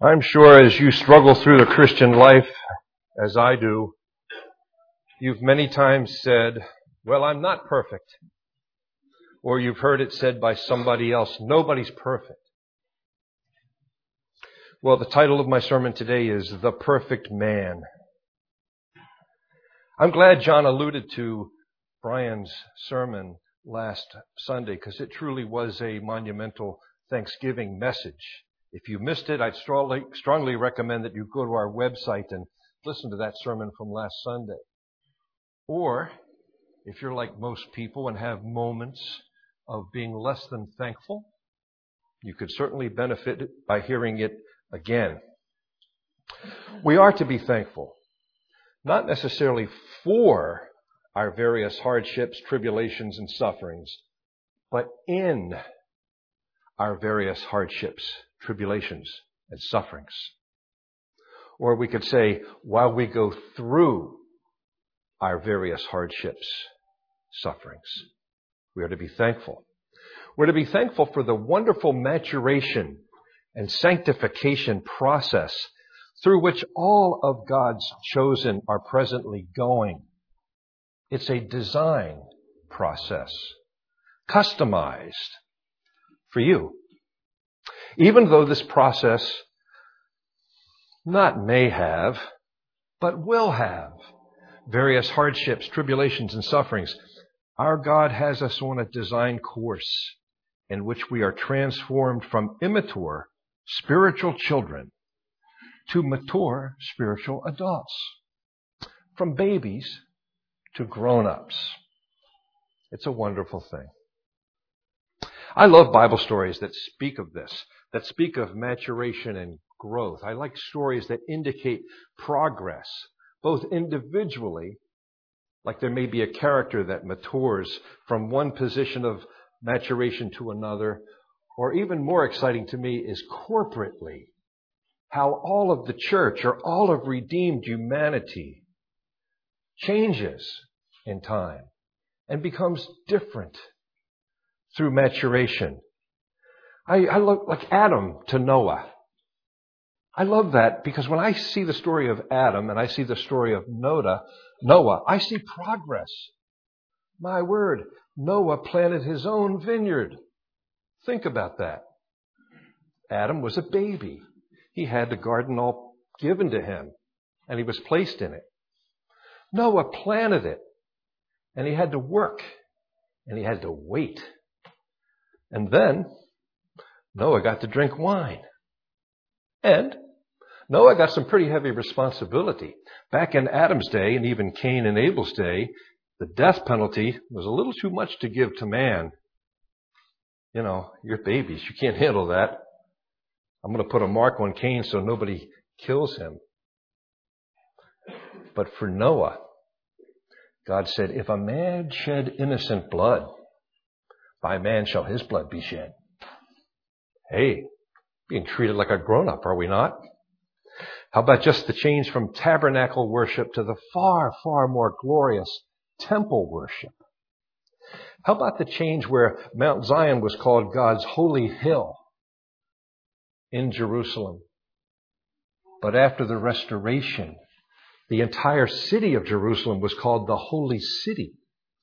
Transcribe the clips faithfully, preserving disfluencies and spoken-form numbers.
I'm sure as you struggle through the Christian life, as I do, you've many times said, well, I'm not perfect. Or you've heard it said by somebody else, nobody's perfect. Well, the title of my sermon today is The Perfect Man. I'm glad John alluded to Brian's sermon last Sunday because it truly was a monumental Thanksgiving message. If you missed it, I'd strongly, strongly recommend that you go to our website and listen to that sermon from last Sunday. Or, if you're like most people and have moments of being less than thankful, you could certainly benefit by hearing it again. We are to be thankful, not necessarily for our various hardships, tribulations, and sufferings, but in our various hardships, tribulations, and sufferings. Or we could say, while we go through our various hardships, sufferings, we are to be thankful. We're to be thankful for the wonderful maturation and sanctification process through which all of God's chosen are presently going. It's a design process, customized for you. Even though this process not may have, but will have various hardships, tribulations, and sufferings, our God has us on a design course in which we are transformed from immature spiritual children to mature spiritual adults, from babies to grown-ups. It's a wonderful thing. I love Bible stories that speak of this, that speak of maturation and growth. I like stories that indicate progress, both individually, like there may be a character that matures from one position of maturation to another, or even more exciting to me is corporately, how all of the church or all of redeemed humanity changes in time and becomes different through maturation. I, I look like Adam to Noah. I love that because when I see the story of Adam and I see the story of Noah, Noah, I see progress. My word, Noah planted his own vineyard. Think about that. Adam was a baby. He had the garden all given to him, and he was placed in it. Noah planted it, and he had to work, and he had to wait. And then Noah got to drink wine. And Noah got some pretty heavy responsibility. Back in Adam's day, and even Cain and Abel's day, the death penalty was a little too much to give to man. You know, you're babies. You can't handle that. I'm going to put a mark on Cain so nobody kills him. But for Noah, God said, if a man shed innocent blood, by man shall his blood be shed. Hey, being treated like a grown-up, are we not? How about just the change from tabernacle worship to the far, far more glorious temple worship? How about the change where Mount Zion was called God's holy hill in Jerusalem? But after the restoration, the entire city of Jerusalem was called the holy city.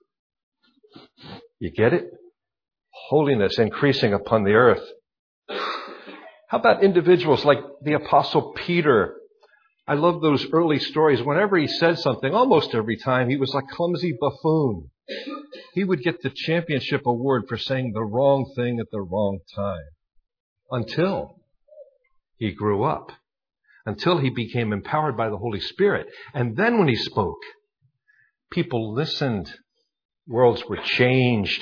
You get it? Holiness increasing upon the earth. How about individuals like the Apostle Peter? I love those early stories. Whenever he said something, almost every time, he was like a clumsy buffoon. He would get the championship award for saying the wrong thing at the wrong time. Until he grew up. Until he became empowered by the Holy Spirit. And then when he spoke, people listened. Worlds were changed.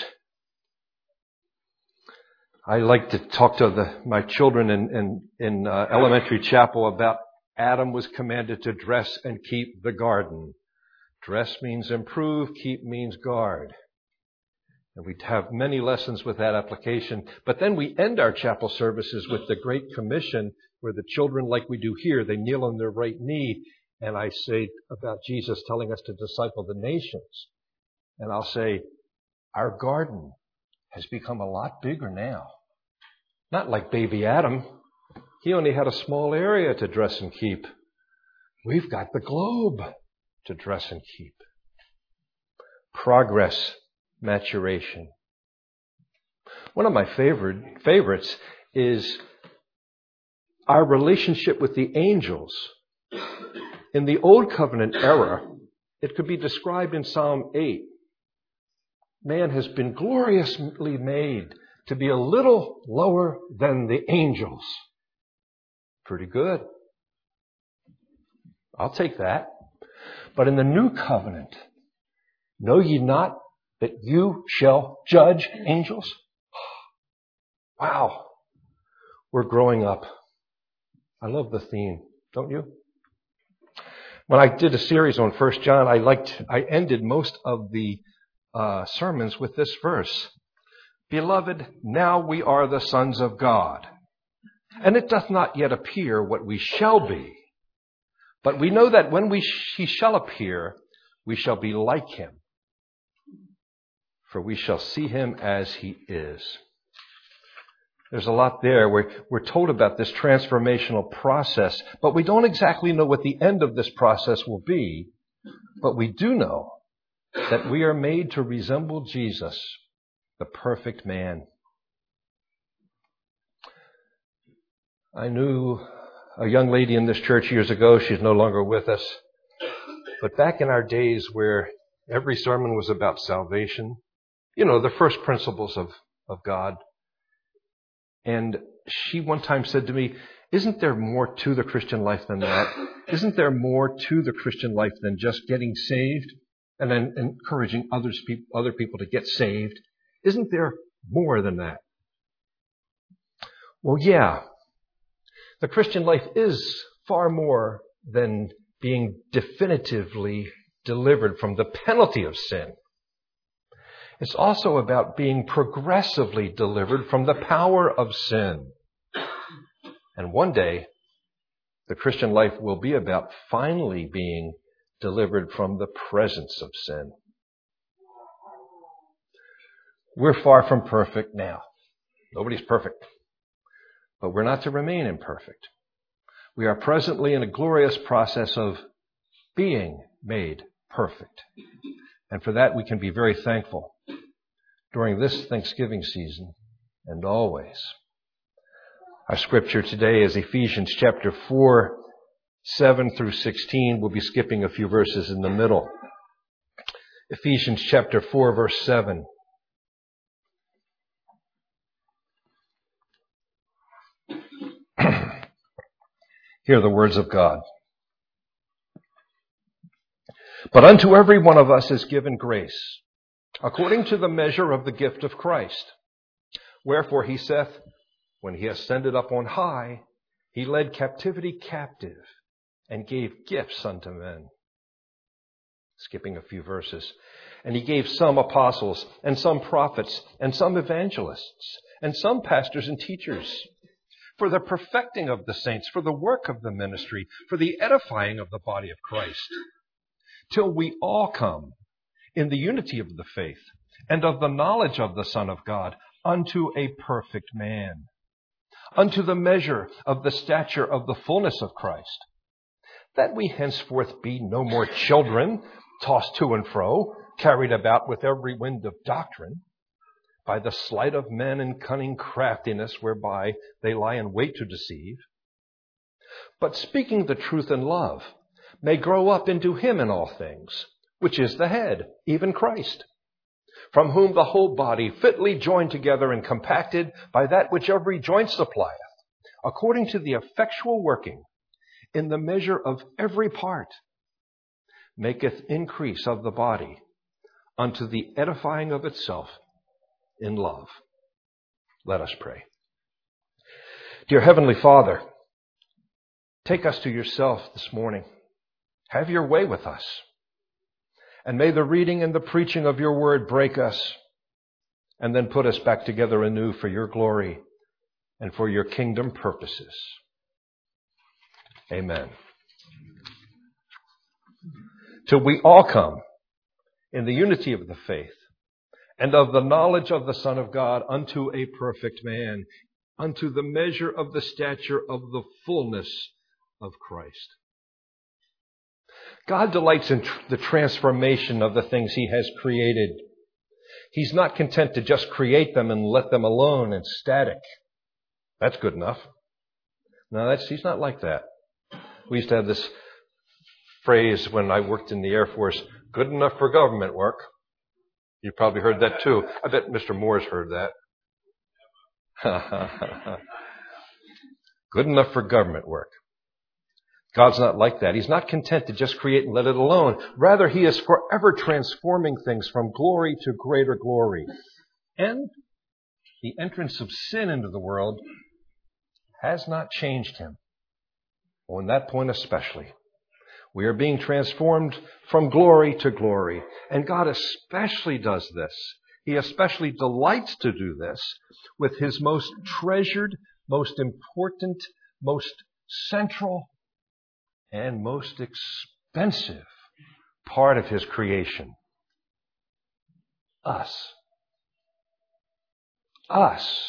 I like to talk to the, my children in, in, in uh, elementary chapel about Adam was commanded to dress and keep the garden. Dress means improve, keep means guard. And we have many lessons with that application. But then we end our chapel services with the Great Commission, where the children, like we do here, they kneel on their right knee. And I say about Jesus telling us to disciple the nations. And I'll say, our garden has become a lot bigger now. Not like baby Adam, He only had a small area to dress and keep. We've got the globe to dress and keep. Progress, maturation. One of my favorite favorites is our relationship with the angels. In the Old Covenant era, it could be described in Psalm eight. Man has been gloriously made to be a little lower than the angels. Pretty good. I'll take that. But in the New Covenant, know ye not that you shall judge angels? Wow. We're growing up. I love the theme, don't you? When I did a series on First John, I liked, I ended most of the uh, sermons with this verse. Beloved, now we are the sons of God, and it doth not yet appear what we shall be. But we know that when we sh- he shall appear, we shall be like him, for we shall see him as he is. There's a lot there. We're, we're told about this transformational process, but we don't exactly know what the end of this process will be. But we do know that we are made to resemble Jesus, the perfect man. I knew a young lady in this church years ago. She's no longer with us. But back in our days where every sermon was about salvation, you know, the first principles of, of God. And she one time said to me, isn't there more to the Christian life than that? Isn't there more to the Christian life than just getting saved and then encouraging others, other people to get saved? Isn't there more than that? Well, yeah. The Christian life is far more than being definitively delivered from the penalty of sin. It's also about being progressively delivered from the power of sin. And one day, the Christian life will be about finally being delivered from the presence of sin. We're far from perfect now. Nobody's perfect. But we're not to remain imperfect. We are presently in a glorious process of being made perfect. And for that, we can be very thankful during this Thanksgiving season and always. Our scripture today is Ephesians chapter four, seven through sixteen. We'll be skipping a few verses in the middle. Ephesians chapter four, verse seven. Hear the words of God. But unto every one of us is given grace, according to the measure of the gift of Christ. Wherefore he saith, when he ascended up on high, he led captivity captive and gave gifts unto men. Skipping a few verses. And he gave some apostles and some prophets and some evangelists and some pastors and teachers for the perfecting of the saints, for the work of the ministry, for the edifying of the body of Christ, till we all come in the unity of the faith and of the knowledge of the Son of God unto a perfect man, unto the measure of the stature of the fullness of Christ, that we henceforth be no more children, tossed to and fro, carried about with every wind of doctrine, by the sleight of men and cunning craftiness whereby they lie in wait to deceive, but speaking the truth in love, may grow up into him in all things, which is the head, even Christ, from whom the whole body, fitly joined together and compacted by that which every joint supplieth, according to the effectual working in the measure of every part, maketh increase of the body unto the edifying of itself in love. Let us pray. Dear Heavenly Father, take us to yourself this morning. Have your way with us. And may the reading and the preaching of your word break us and then put us back together anew for your glory and for your kingdom purposes. Amen. Till we all come in the unity of the faith and of the knowledge of the Son of God unto a perfect man, unto the measure of the stature of the fullness of Christ. God delights in tr- the transformation of the things He has created. He's not content to just create them and let them alone and static. That's good enough. No, that's, He's not like that. We used to have this phrase when I worked in the Air Force, good enough for government work. You probably heard that too. I bet Mister Moore's heard that. Good enough for government work. God's not like that. He's not content to just create and let it alone. Rather, He is forever transforming things from glory to greater glory. And the entrance of sin into the world has not changed Him. On that point especially. We are being transformed from glory to glory. And God especially does this. He especially delights to do this with His most treasured, most important, most central, and most expensive part of His creation. Us. Us.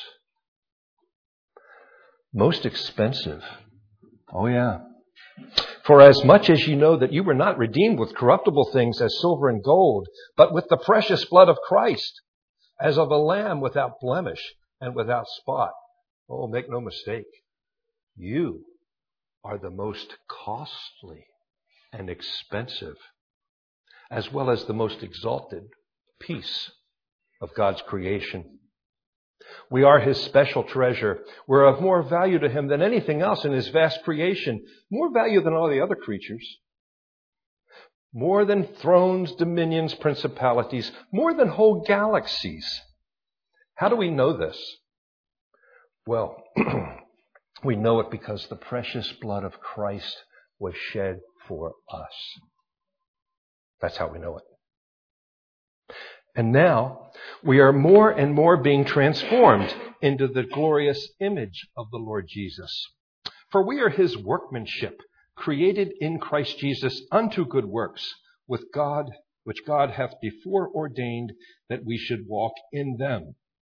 Most expensive. Oh yeah. For as much as you know that you were not redeemed with corruptible things as silver and gold, but with the precious blood of Christ, as of a lamb without blemish and without spot. Oh, make no mistake. You are the most costly and expensive, as well as the most exalted piece of God's creation. We are His special treasure. We're of more value to Him than anything else in His vast creation. More value than all the other creatures. More than thrones, dominions, principalities. More than whole galaxies. How do we know this? Well, we know it because the precious blood of Christ was shed for us. That's how we know it. And now we are more and more being transformed into the glorious image of the Lord Jesus. For we are His workmanship, created in Christ Jesus unto good works, with God, which God hath before ordained that we should walk in them.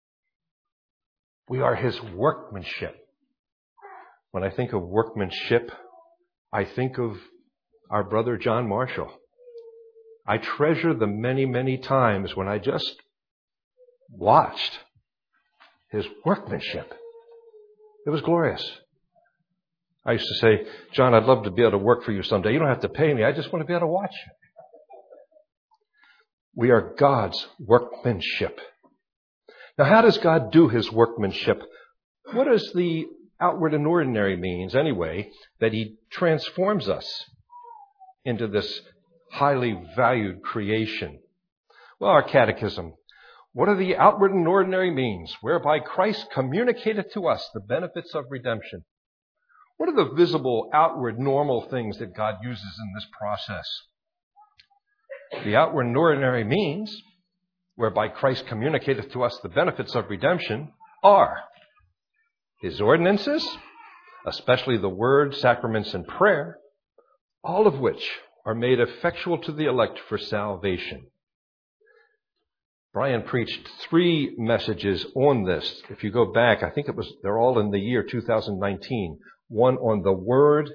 We are His workmanship. When I think of workmanship, I think of our brother John Marshall. I treasure the many, many times when I just watched his workmanship. It was glorious. I used to say, John, I'd love to be able to work for you someday. You don't have to pay me. I just want to be able to watch you. We are God's workmanship. Now, how does God do His workmanship? What is the outward and ordinary means, anyway, that He transforms us into this highly valued creation? Well, our catechism. What are the outward and ordinary means whereby Christ communicated to us the benefits of redemption? What are the visible, outward, normal things that God uses in this process? The outward and ordinary means whereby Christ communicated to us the benefits of redemption are His ordinances, especially the word, sacraments, and prayer, all of which are made effectual to the elect for salvation. Brian preached three messages on this. If you go back, I think it was, they're all in the year two thousand nineteen. One on the word,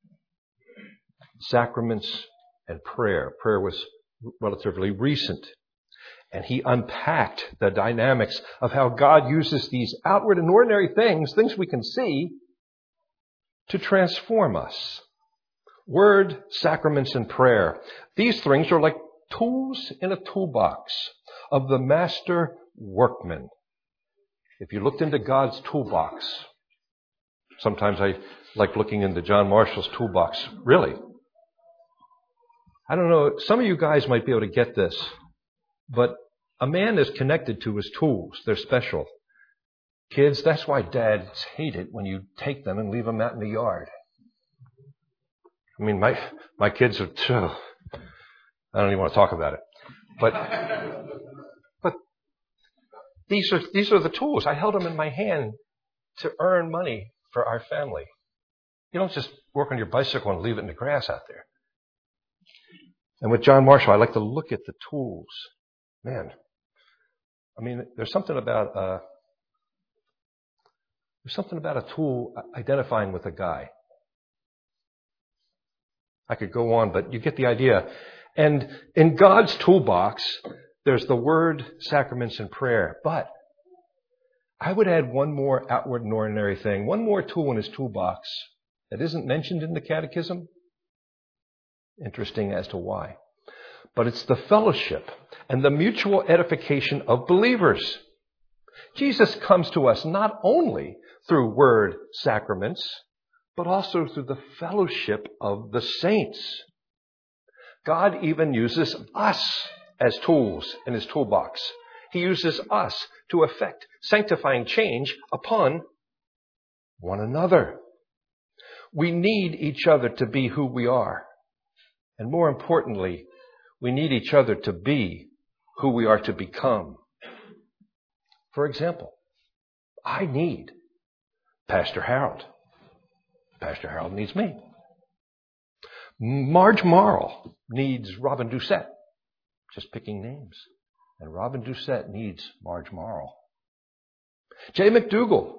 sacraments, and prayer. Prayer was relatively recent. And he unpacked the dynamics of how God uses these outward and ordinary things, things we can see, to transform us. Word, sacraments, and prayer. These things are like tools in a toolbox of the master workman. If you looked into God's toolbox, sometimes I like looking into John Marshall's toolbox. Really? I don't know. Some of you guys might be able to get this, but a man is connected to his tools. They're special. Kids, that's why dads hate it when you take them and leave them out in the yard. I mean, my my kids are, oh, I don't even want to talk about it. But but these are these are the tools. I held them in my hand to earn money for our family. You don't just work on your bicycle and leave it in the grass out there. And with John Marshall, I like to look at the tools. Man, I mean, there's something about uh, There's something about a tool identifying with a guy. I could go on, but you get the idea. And in God's toolbox, there's the word, sacraments, and prayer. But I would add one more outward and ordinary thing, one more tool in his toolbox that isn't mentioned in the Catechism. Interesting as to why. But it's the fellowship and the mutual edification of believers. Jesus comes to us not only through word, sacraments, but also through the fellowship of the saints. God even uses us as tools in his toolbox. He uses us to effect sanctifying change upon one another. We need each other to be who we are. And more importantly, we need each other to be who we are to become. For example, I need Pastor Harold. Pastor Harold needs me. Marge Marl needs Robin Doucette. Just picking names. And Robin Doucette needs Marge Marl. Jay McDougall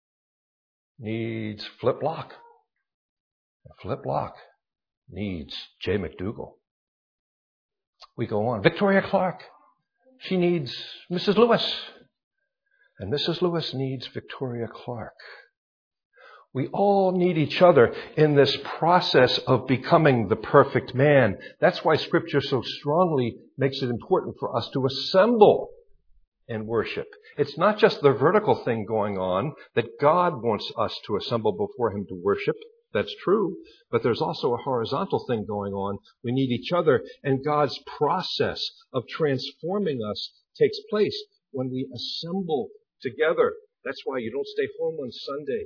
needs Flip Locke. And Flip Locke needs Jay McDougall. We go on. Victoria Clark. She needs Missus Lewis. And Missus Lewis needs Victoria Clark. We all need each other in this process of becoming the perfect man. That's why Scripture so strongly makes it important for us to assemble in worship. It's not just the vertical thing going on that God wants us to assemble before him to worship. That's true. But there's also a horizontal thing going on. We need each other, and God's process of transforming us takes place when we assemble together. That's why you don't stay home on Sunday.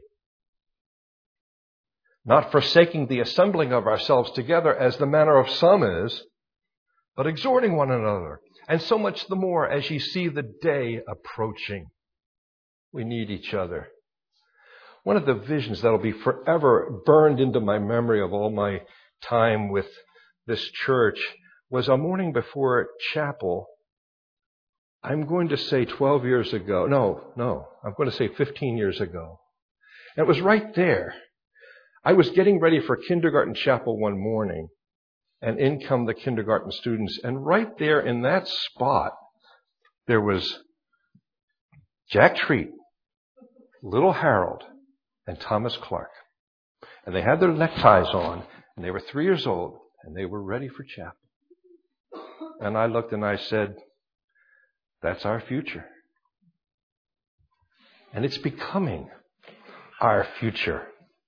Not forsaking the assembling of ourselves together as the manner of some is, but exhorting one another. And so much the more as ye see the day approaching. We need each other. One of the visions that will be forever burned into my memory of all my time with this church was a morning before chapel. I'm going to say twelve years ago. No, no, I'm going to say fifteen years ago. And it was right there. I was getting ready for kindergarten chapel one morning, and in come the kindergarten students. And right there in that spot, there was Jack Treat, little Harold, and Thomas Clark. And they had their neckties on, and they were three years old, and they were ready for chapel. And I looked and I said, that's our future. And it's becoming our future.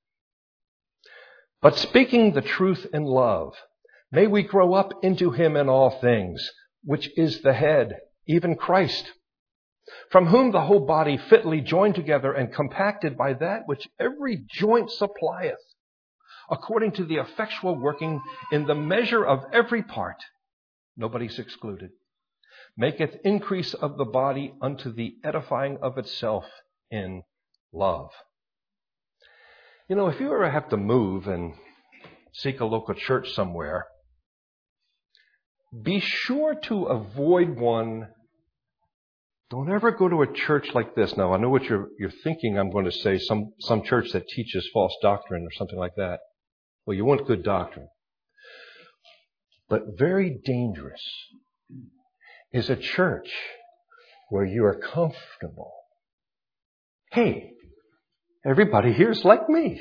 But speaking the truth in love, may we grow up into him in all things, which is the head, even Christ, from whom the whole body fitly joined together and compacted by that which every joint supplieth, according to the effectual working in the measure of every part, nobody's excluded, maketh increase of the body unto the edifying of itself in love. You know, if you ever have to move and seek a local church somewhere, be sure to avoid one. Don't ever go to a church like this. Now, I know what you're you're thinking I'm going to say, some, some church that teaches false doctrine or something like that. Well, you want good doctrine. But very dangerous is a church where you are comfortable. Hey, everybody here's like me.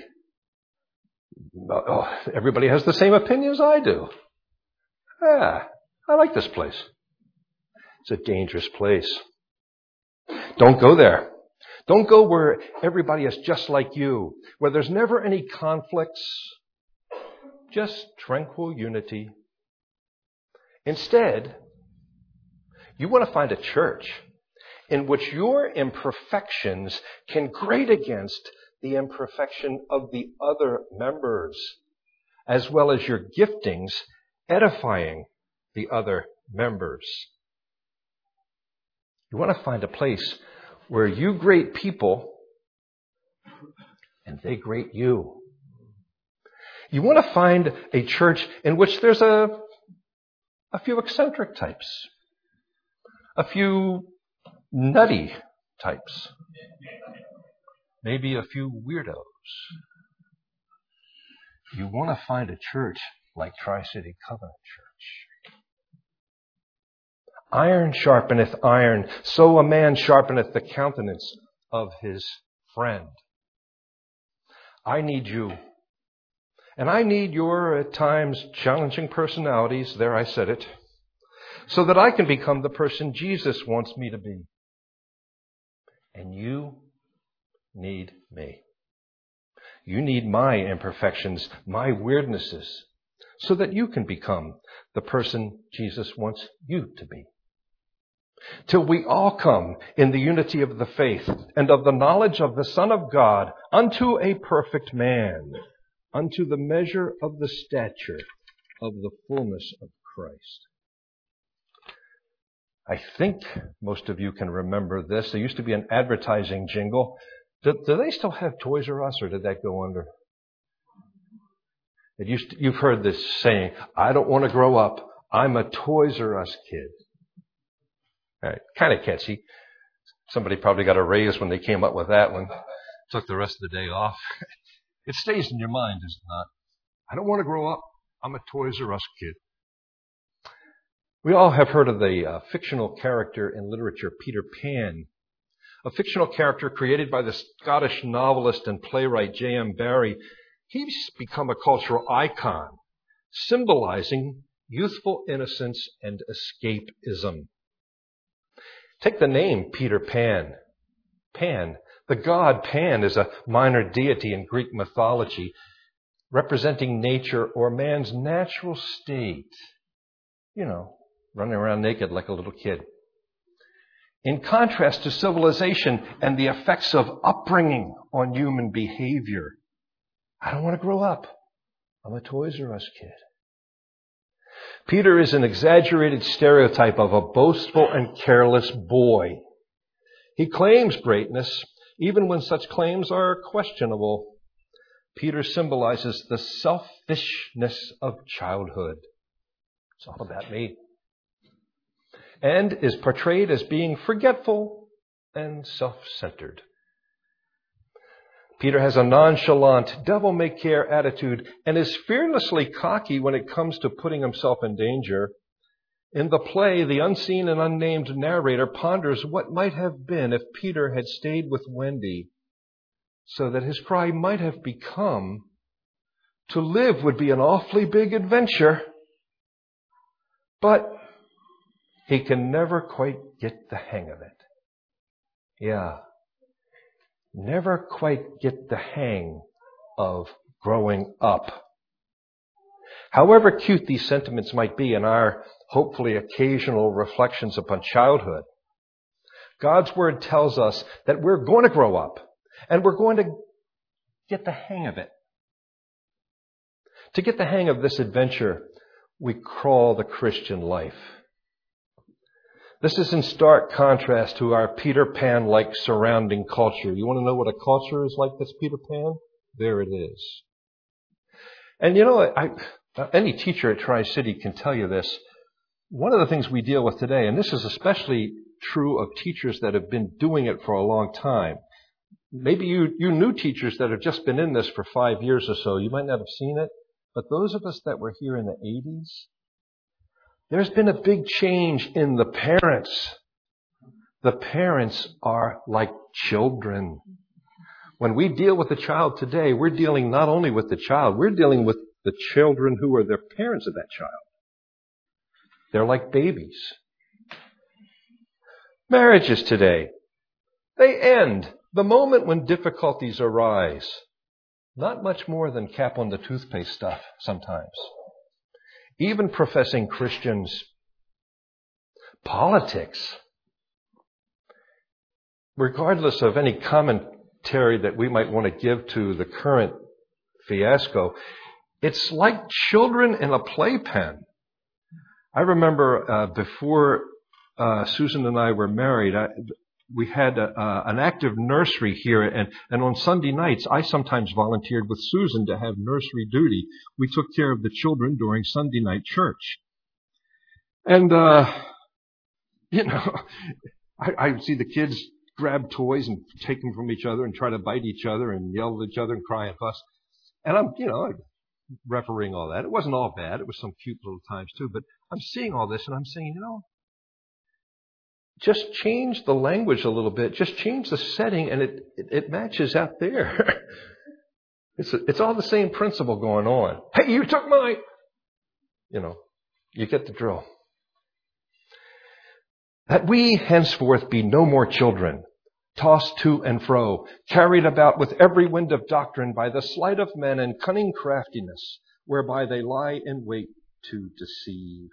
Oh, everybody has the same opinion as I do. Ah, I like this place. It's a dangerous place. Don't go there. Don't go where everybody is just like you, where there's never any conflicts, just tranquil unity. Instead, you want to find a church in which your imperfections can grate against the imperfection of the other members, as well as your giftings edifying the other members. You want to find a place where you grate people and they grate you. You want to find a church in which there's a, a few eccentric types, a few nutty types. maybe a few weirdos. You want to find a church like Tri-City Covenant Church. Iron sharpeneth iron, so a man sharpeneth the countenance of his friend. I need you. And I need your, at times, challenging personalities, there I said it, so that I can become the person Jesus wants me to be. And you need me. You need my imperfections, my weirdnesses, so that you can become the person Jesus wants you to be. Till we all come in the unity of the faith and of the knowledge of the Son of God unto a perfect man, unto the measure of the stature of the fullness of Christ. I think most of you can remember this. There used to be an advertising jingle. Do, do they still have Toys R Us, or did that go under? It used to, you've heard this saying, I don't want to grow up. I'm a Toys R Us kid. Right, kind of catchy. Somebody probably got a raise when they came up with that one. Took the rest of the day off. It stays in your mind, does it not? I don't want to grow up. I'm a Toys R Us kid. We all have heard of the uh, fictional character in literature, Peter Pan. A fictional character created by the Scottish novelist and playwright J M Barrie. He's become a cultural icon, symbolizing youthful innocence and escapism. Take the name Peter Pan. Pan. The god Pan is a minor deity in Greek mythology, representing nature or man's natural state. You know, running around naked like a little kid. In contrast to civilization and the effects of upbringing on human behavior. I don't want to grow up. I'm a Toys R Us kid. Peter is an exaggerated stereotype of a boastful and careless boy. He claims greatness, even when such claims are questionable. Peter symbolizes the selfishness of childhood. It's all about me. And is portrayed as being forgetful and self-centered. Peter has a nonchalant, devil-may-care attitude and is fearlessly cocky when it comes to putting himself in danger. In the play, the unseen and unnamed narrator ponders what might have been if Peter had stayed with Wendy, so that his cry might have become, to live would be an awfully big adventure. But he can never quite get the hang of it. Yeah. Never quite get the hang of growing up. However cute these sentiments might be in our hopefully occasional reflections upon childhood, God's Word tells us that we're going to grow up and we're going to get the hang of it. To get the hang of this adventure, we call the Christian life. This is in stark contrast to our Peter Pan-like surrounding culture. You want to know what a culture is like that's Peter Pan? There it is. And you know, I, any teacher at Tri-City can tell you this. One of the things we deal with today, and this is especially true of teachers that have been doing it for a long time. Maybe you, you new teachers that have just been in this for five years or so, you might not have seen it. But those of us that were here in the eighties, there's been a big change in the parents. The parents are like children. When we deal with the child today, we're dealing not only with the child, we're dealing with the children who are the parents of that child. They're like babies. Marriages today, they end the moment when difficulties arise. Not much more than cap on the toothpaste stuff sometimes. Even professing Christians, politics, regardless of any commentary that we might want to give to the current fiasco, it's like children in a playpen. I remember uh, before uh, Susan and I were married, I, we had a, uh, an active nursery here, and, and on Sunday nights, I sometimes volunteered with Susan to have nursery duty. We took care of the children during Sunday night church. And, uh, you know, I, I would see the kids grab toys and take them from each other and try to bite each other and yell at each other and cry and fuss. And I'm, you know, refereeing all that. It wasn't all bad. It was some cute little times too. But I'm seeing all this and I'm saying, you know, just change the language a little bit. Just change the setting and it, it, it matches out there. it's, a, it's all the same principle going on. Hey, you took my, you know, you get the drill. That we henceforth be no more children, tossed to and fro, carried about with every wind of doctrine by the sleight of men and cunning craftiness, whereby they lie in wait to deceive.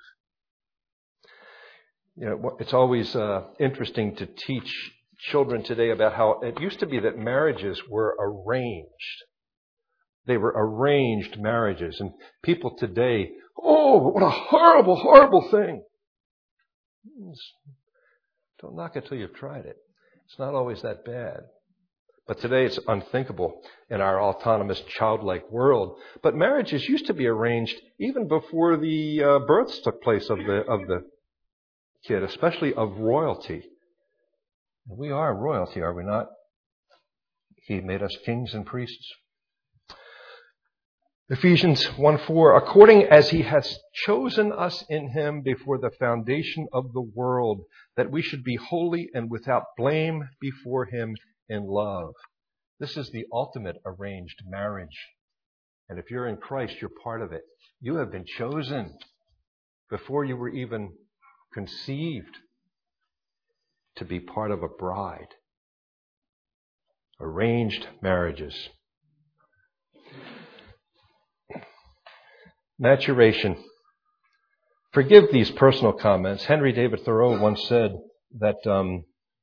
You know, it's always uh, interesting to teach children today about how it used to be that marriages were arranged. They were arranged marriages. And people today, oh, what a horrible, horrible thing. Don't knock it till you've tried it. It's not always that bad. But today it's unthinkable in our autonomous, childlike world. But marriages used to be arranged even before the uh, births took place of the of the kid, especially of royalty. We are royalty, are we not? He made us kings and priests. Ephesians one four, according as he has chosen us in him before the foundation of the world, that we should be holy and without blame before him in love. This is the ultimate arranged marriage. And if you're in Christ, you're part of it. You have been chosen before you were even conceived to be part of a bride. Arranged marriages. Maturation. Forgive these personal comments. Henry David Thoreau once said that um,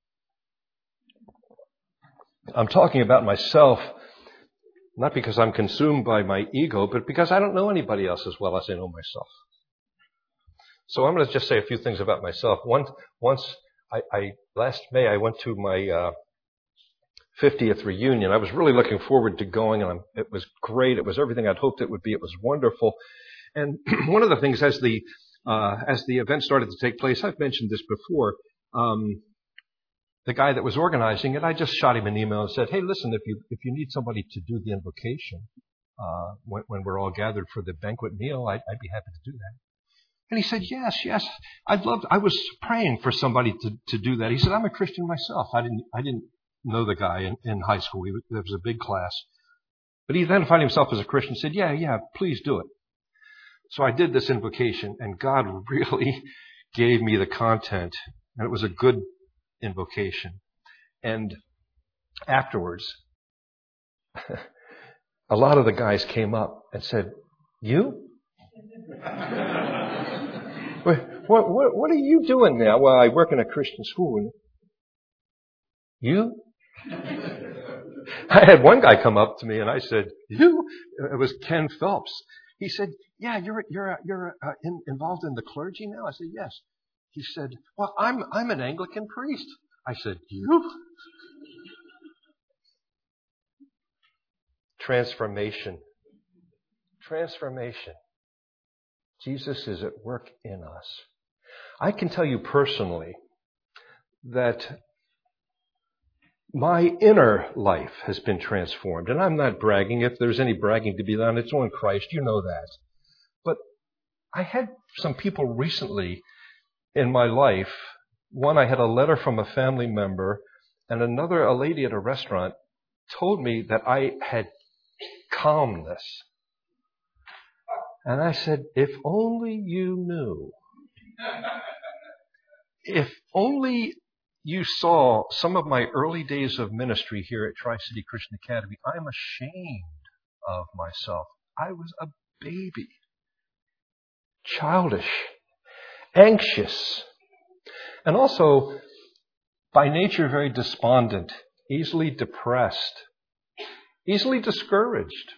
I'm talking about myself, not because I'm consumed by my ego, but because I don't know anybody else as well as I know myself. So I'm going to just say a few things about myself. One, once, I, I last May, I went to my uh, fiftieth reunion. I was really looking forward to going, and I'm, it was great. It was everything I'd hoped it would be. It was wonderful. And one of the things, as the uh, as the event started to take place, I've mentioned this before. Um, the guy that was organizing it, I just shot him an email and said, "Hey, listen, if you if you need somebody to do the invocation uh, when, when we're all gathered for the banquet meal, I'd, I'd be happy to do that." And he said, "Yes, yes, I'd love to." I was praying for somebody to, to do that. He said, "I'm a Christian myself. I didn't I didn't know the guy in, in high school. He was, there was a big class, but he identified himself as a Christian. Said, "Yeah, yeah, please do it." So I did this invocation, and God really gave me the content, and it was a good invocation. And afterwards, a lot of the guys came up and said, "You? what, what, what are you doing now?" "Well, I work in a Christian school." And "You?" I had one guy come up to me, and I said, "You?" It was Ken Phelps. He said, "Yeah, you're you're you're uh, in, involved in the clergy now?" I said, "Yes." He said, "Well, I'm I'm an Anglican priest." I said, "You?" Transformation. Transformation. Jesus is at work in us. I can tell you personally that my inner life has been transformed. And I'm not bragging. If there's any bragging to be done, it's on Christ. You know that. But I had some people recently in my life. One, I had a letter from a family member, and another, a lady at a restaurant, told me that I had calmness. And I said, if only you knew. If only you saw some of my early days of ministry here at Tri-City Christian Academy. I'm ashamed of myself. I was a baby. Childish. Anxious. And also, by nature, very despondent. Easily depressed. Easily discouraged.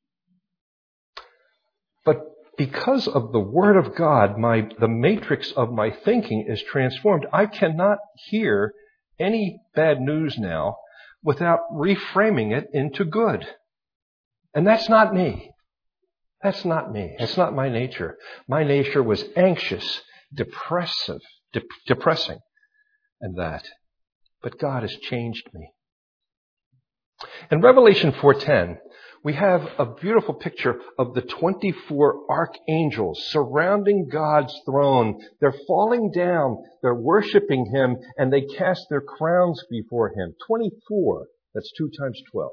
But because of the Word of God, my the matrix of my thinking is transformed. I cannot hear any bad news now without reframing it into good. And that's not me. That's not me. It's not my nature. My nature was anxious, depressive, de- depressing, and that. but God has changed me. In Revelation four ten, we have a beautiful picture of the twenty-four archangels surrounding God's throne. They're falling down, they're worshiping Him, and they cast their crowns before Him. twenty-four, that's two times twelve.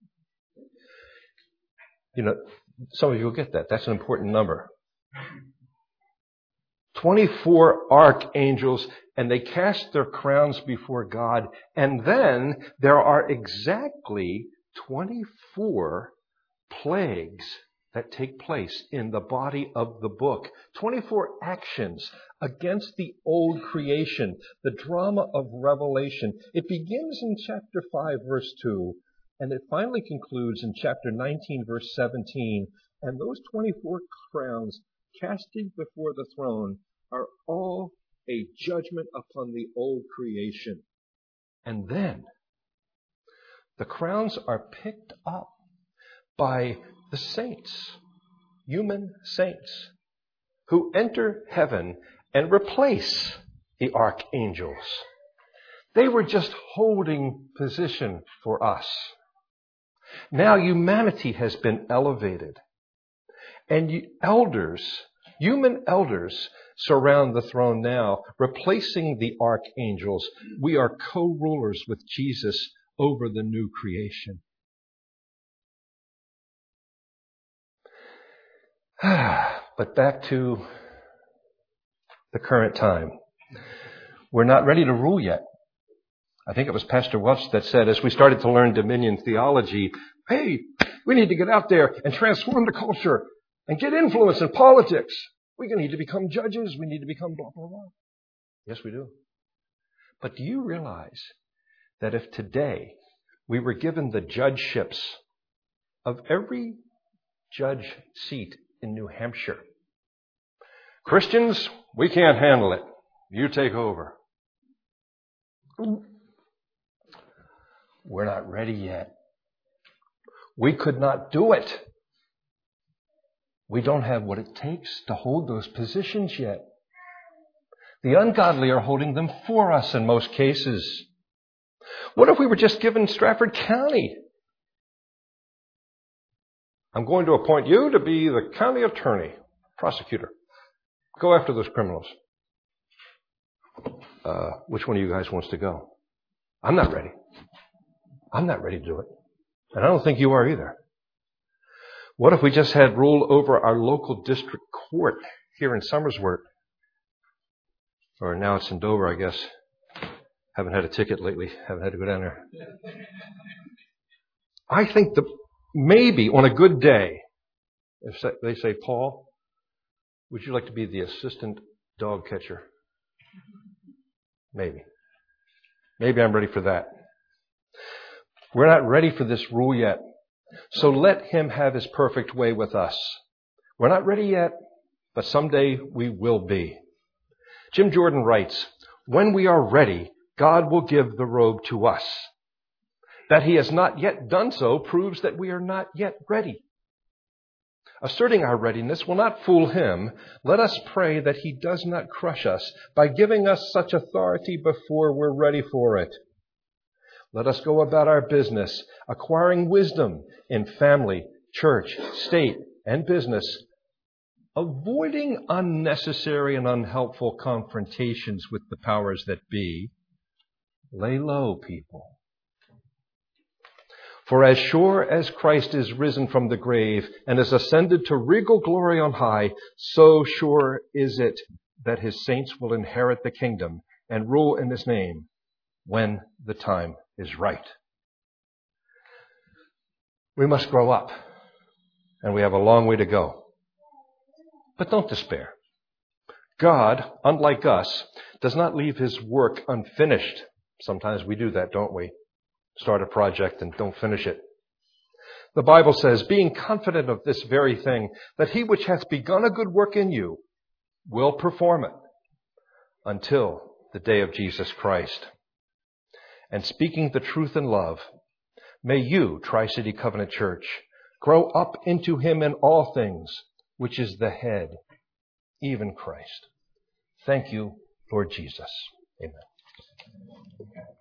You know, some of you will get that. That's an important number. twenty-four archangels, and they cast their crowns before God. And then there are exactly twenty-four plagues that take place in the body of the book. twenty-four actions against the old creation, the drama of Revelation. It begins in chapter five, verse two, and it finally concludes in chapter nineteen, verse seventeen. And those twenty-four crowns casting before the throne are all a judgment upon the old creation. And then the crowns are picked up by the saints, human saints, who enter heaven and replace the archangels. They were just holding position for us. Now humanity has been elevated. And elders, human elders, surround the throne now, replacing the archangels. We are co-rulers with Jesus over the new creation. But back to the current time. We're not ready to rule yet. I think it was Pastor Welch that said, as we started to learn dominion theology, hey, we need to get out there and transform the culture and get influence in politics. We need to become judges. We need to become blah, blah, blah. Yes, we do. But do you realize that if today we were given the judgeships of every judge seat in New Hampshire, Christians, we can't handle it. You take over. We're not ready yet. We could not do it. We don't have what it takes to hold those positions yet. The ungodly are holding them for us in most cases. What if we were just given Stratford County? I'm going to appoint you to be the county attorney, prosecutor. Go after those criminals. Uh, which one of you guys wants to go? I'm not ready. I'm not ready to do it. And I don't think you are either. What if we just had rule over our local district court here in Somersworth? Or now it's in Dover, I guess. Haven't had a ticket lately. Haven't had to go down there. I think that maybe on a good day, if they say, Paul, would you like to be the assistant dog catcher? Maybe. Maybe I'm ready for that. We're not ready for this rule yet. So let Him have His perfect way with us. We're not ready yet, but someday we will be. Jim Jordan writes, when we are ready, God will give the robe to us. That He has not yet done so proves that we are not yet ready. Asserting our readiness will not fool Him. Let us pray that He does not crush us by giving us such authority before we're ready for it. Let us go about our business, acquiring wisdom in family, church, state, and business, avoiding unnecessary and unhelpful confrontations with the powers that be. Lay low, people. For as sure as Christ is risen from the grave and is ascended to regal glory on high, so sure is it that His saints will inherit the kingdom and rule in His name when the time is right. We must grow up, and we have a long way to go. But don't despair. God, unlike us, does not leave His work unfinished. Sometimes we do that, don't we? Start a project and don't finish it. The Bible says, being confident of this very thing, that He which hath begun a good work in you will perform it until the day of Jesus Christ. And speaking the truth in love, may you, Tri-City Covenant Church, grow up into Him in all things, which is the head, even Christ. Thank you, Lord Jesus. Amen.